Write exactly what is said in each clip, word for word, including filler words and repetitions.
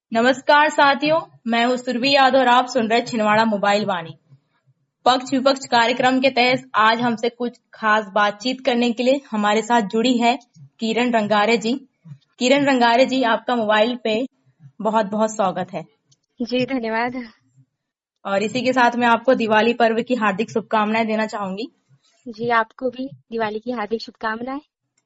नमस्कार साथियों, मैं हूँ सुरभि यादव और आप सुन रहे छिंदवाड़ा मोबाइल वाणी। पक्ष विपक्ष कार्यक्रम के तहत आज हमसे कुछ खास बातचीत करने के लिए हमारे साथ जुड़ी है किरण रंगारे जी। किरण रंगारे जी, आपका मोबाइल पे बहुत बहुत स्वागत है। जी धन्यवाद। और इसी के साथ मैं आपको दिवाली पर्व की हार्दिक शुभकामनाएं देना चाहूंगी। जी आपको भी दिवाली की हार्दिक शुभकामनाएं।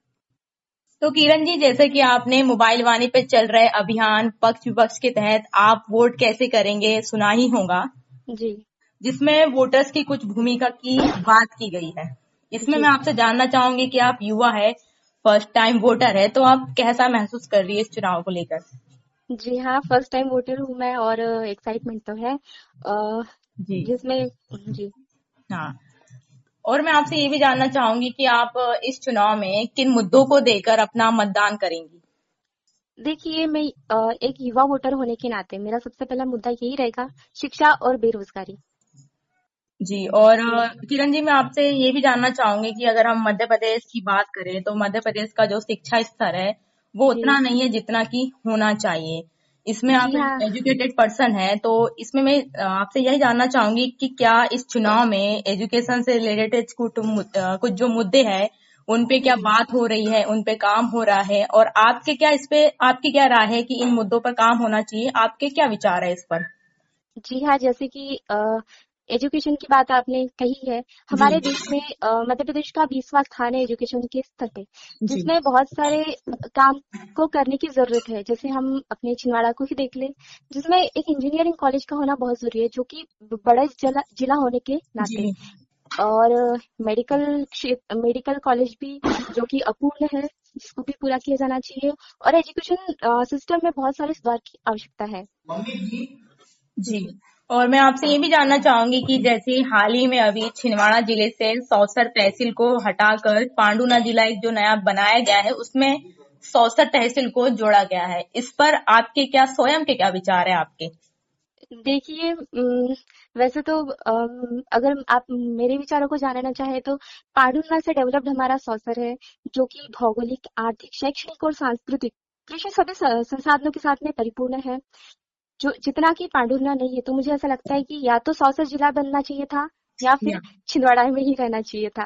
तो किरण जी, जैसे कि आपने मोबाइल वाणी पे चल रहे अभियान पक्ष विपक्ष के तहत आप वोट कैसे करेंगे सुना ही होगा, जी जिसमें वोटर्स की कुछ भूमिका की बात की गई है। इसमें जी मैं आपसे जानना चाहूंगी कि आप युवा है, फर्स्ट टाइम वोटर है, तो आप कैसा महसूस कर रही है इस चुनाव को लेकर? जी हाँ, फर्स्ट टाइम वोटर हूँ मैं और एक्साइटमेंट तो है अ, जी जिसमें जी हाँ। और मैं आपसे ये भी जानना चाहूंगी कि आप इस चुनाव में किन मुद्दों को देकर अपना मतदान करेंगी? देखिए मैं अ, एक युवा वोटर होने के नाते मेरा सबसे पहला मुद्दा यही रहेगा, शिक्षा और बेरोजगारी। जी, और अ, किरण जी, मैं आपसे ये भी जानना चाहूंगी कि अगर हम मध्य प्रदेश की बात करें तो मध्य प्रदेश का जो शिक्षा स्तर है वो जी उतना नहीं है जितना कि होना चाहिए। इसमें जी आप हाँ एजुकेटेड पर्सन है, तो इसमें मैं अ, आपसे यही जानना चाहूंगी कि क्या इस चुनाव में एजुकेशन से रिलेटेड कुछ मुद- अ, कुछ जो मुद्दे हैं उन पे क्या जी बात हो रही है, उन पे काम हो रहा है, और आपके क्या इस पे आपकी क्या राय है कि इन मुद्दों पर काम होना चाहिए? आपके क्या विचार है इस पर? जी हाँ, जैसे कि एजुकेशन की बात आपने कही है। जी हमारे देश में अ, मध्य प्रदेश का बीसवां स्थान है एजुकेशन के स्तर पे, जी जिसमें बहुत सारे काम को करने की जरूरत है। जैसे हम अपने छिंदवाड़ा को ही देख ले, जिसमें एक इंजीनियरिंग कॉलेज का होना बहुत जरूरी है, जो कि बड़ा जिला जिला होने के नाते। जी और मेडिकल क्षेत्र मेडिकल कॉलेज भी जो कि अपूर्ण है, जिसको भी पूरा किया जाना चाहिए। और एजुकेशन सिस्टम में बहुत सारे सुधार की आवश्यकता है। जी। और मैं आपसे ये भी जानना चाहूंगी कि जैसे हाल ही में अभी छिंदवाड़ा जिले से सौसर तहसील को हटाकर पांडुना जिला एक जो नया बनाया गया है उसमें सौसर तहसील को जोड़ा गया है। इस पर आपके क्या स्वयं के क्या विचार है आपके? देखिए उम, वैसे तो अम, अगर आप मेरे विचारों को जानना चाहे तो पांडुना से डेवलप्ड हमारा सौसर है, जो कि भौगोलिक, आर्थिक, शैक्षणिक और सांस्कृतिक कृषि सभी स- संसाधनों के साथ में परिपूर्ण है। जो जितना कि पांडुना नहीं है, तो मुझे ऐसा लगता है कि या तो सौसर जिला बनना चाहिए था या फिर या छिंदवाड़ा में ही रहना चाहिए था।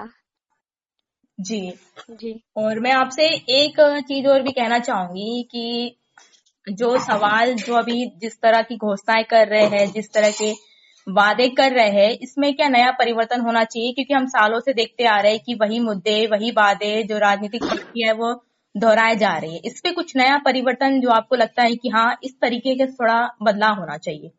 जी। जी और मैं आपसे एक चीज और भी कहना चाहूंगी कि जो सवाल जो अभी जिस तरह की घोषणाएं कर रहे हैं, जिस तरह के वादे कर रहे हैं, इसमें क्या नया परिवर्तन होना चाहिए? क्योंकि हम सालों से देखते आ रहे हैं कि वही मुद्दे, वही वादे जो राजनीतिक पार्टी है वो दोहराए जा रही है। इस पे कुछ नया परिवर्तन जो आपको लगता है कि हाँ, इस तरीके के थोड़ा बदलाव होना चाहिए?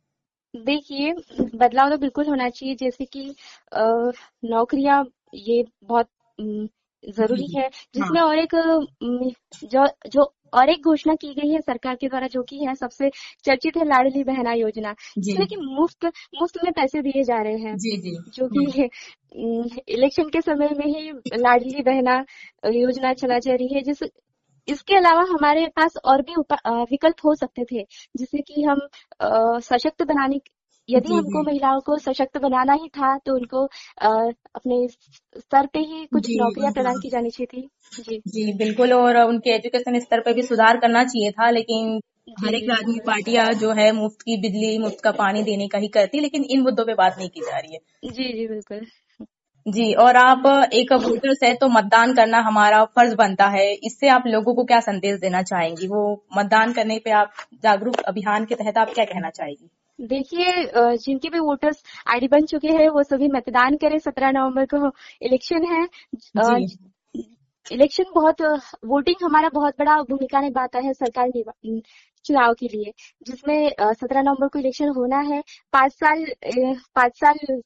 देखिए, बदलाव तो बिल्कुल होना चाहिए। जैसे कि अ, नौकरियां, ये बहुत उम, जी जरूरी जी है। हाँ जिसमें और एक उम, जो जो और एक घोषणा की गई है सरकार के द्वारा, जो कि है सबसे चर्चित है, लाडली बहना योजना, जी जिसमें कि मुफ्त मुफ्त में पैसे दिए जा रहे हैं। जी जी जो कि हम्म, उम, इलेक्शन के समय में ही लाडली बहना योजना चला जा रही है। जिस इसके अलावा हमारे पास और भी उपा- अ, विकल्प हो सकते थे, जिससे कि हम अ, सशक्त बनाने, यदि जी हमको जी महिलाओं को सशक्त बनाना ही था तो उनको अ, अपने स्तर पे ही कुछ जी नौकरियां प्रदान हाँ की जानी चाहिए थी। जी जी बिल्कुल। और उनके एजुकेशन स्तर पे भी सुधार करना चाहिए था, लेकिन जी हर एक जी राजनीतिक बिल्कुल। पार्टियां जो है मुफ्त की बिजली, मुफ्त का पानी देने का ही करती, लेकिन इन मुद्दों पे बात नहीं की जा रही है। जी जी बिल्कुल। जी। और आप एक वोटर्स है तो मतदान करना हमारा फर्ज बनता है, इससे आप लोगों को क्या संदेश देना चाहेंगी? वो मतदान करने पे आप जागरूक अभियान के तहत आप क्या कहना चाहेंगी? देखिए, अ, जिनके भी वोटर्स आईडी बन चुके हैं वो सभी मतदान करें। सत्रह नवंबर को इलेक्शन है। अ, जी इलेक्शन बहुत वोटिंग हमारा बहुत बड़ा भूमिका निभाता है सरकार निभा- चुनाव के लिए, जिसमें सत्रह नवंबर को इलेक्शन होना है। पाँच साल अ, पाँच साल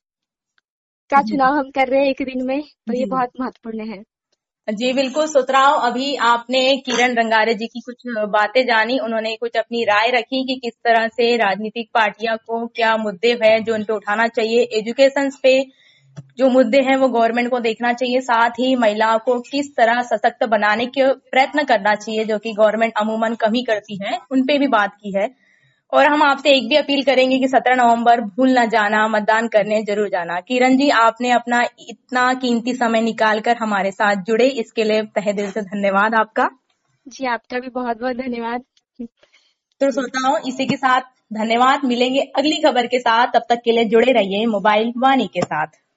का जी चुनाव हम कर रहे हैं एक दिन में, तो ये जी बहुत महत्वपूर्ण है। जी बिल्कुल। सुतराव, अभी आपने किरण रंगारे जी की कुछ बातें जानी, उन्होंने कुछ अपनी राय रखी कि किस तरह से राजनीतिक पार्टियां को क्या मुद्दे हैं जो उन पे उठाना चाहिए, एजुकेशन पे जो मुद्दे हैं वो गवर्नमेंट को देखना चाहिए, साथ ही महिलाओं को किस तरह सशक्त बनाने के प्रयत्न करना चाहिए जो कि गवर्नमेंट अमूमन कम ही करती है, उन पे भी बात की है। और हम आपसे एक भी अपील करेंगे कि सत्रह नवंबर भूल ना जाना, मतदान करने जरूर जाना। किरण जी, आपने अपना इतना कीमती समय निकालकर हमारे साथ जुड़े, इसके लिए तहे दिल से धन्यवाद आपका। जी आपका भी बहुत बहुत धन्यवाद। तो श्रोताओं, इसी के साथ धन्यवाद। मिलेंगे अगली खबर के साथ, तब तक के लिए जुड़े रहिए मोबाइल वाणी के साथ।